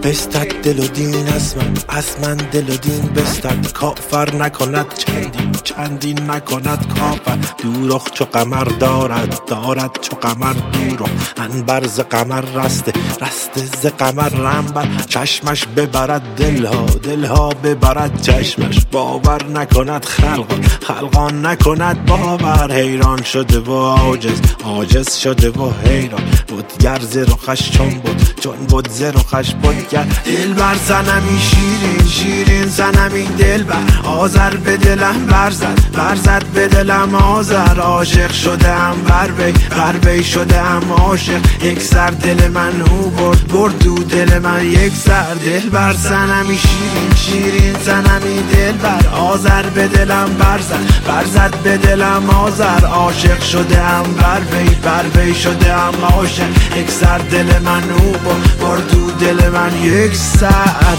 بستد دل و دین از من دل و دین بستد. کافر نکند چندین نکند کافر. دوروخ چو قمر دارد چو قمر دوروخ. انبر ز قمر رسته ز قمر رنبر. چشمش ببرد دلها ببرد چشمش. باور نکند خلقان نکند باور. حیران شده و عاجز شده و حیران. بودگر ز رخش چون بود ز رخش بودگر. دلبر زنمی شیرین زنمی دلبر. آذر به دلم برزد به دلم آذر. عاشق شدم بر وی شدم عاشق. یک سر دل من او برد دو دل من یک سر. دلبر زنمی شیرین زنمی دلبر. آذر به دلم برزد به دلم آذر. عاشق شدم بر وی شدم عاشق. یک سر دل من او برد دو دل من یک سر.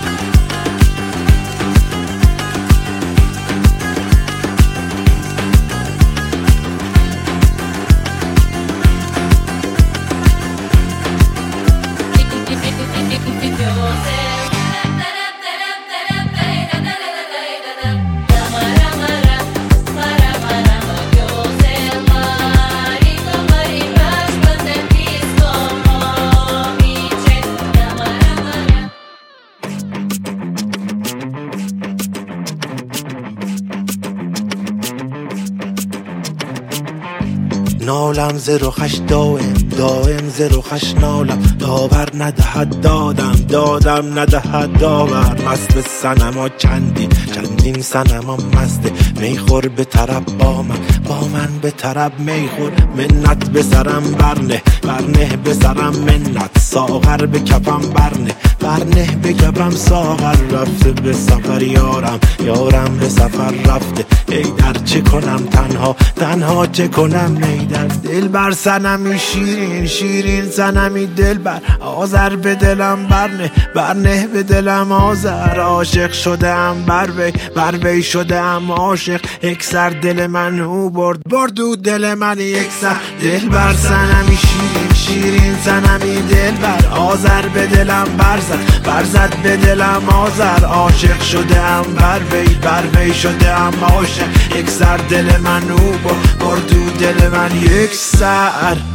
نالم ز رخش دائم ز رخش نالم. داور ندهد دادم ندهد داور. مست صنما چندین صنما مسته. میخور به طرب با من به طرب میخور. منت به سرم برنه به سرم منت. ساغر به کفم برنه به کفم ساغر. رفته به سفر یارم به سفر رفته. ای در چه کنم تنها چه کنم میدر. دلبر صنمی شیرین صنمی دلبر. آذر به دلم برنه به دلم آذر. عاشق شدم بر وی شدم عاشق. یک سر دل من او برد دو دل من یک سر. دلبر صنمی شیرین صنمی دلبر. آذر به دلم برزد به دلم آذر. عاشق شدم بر وی شدم عاشق. یک سر دل من او برد دو دل من یک سر.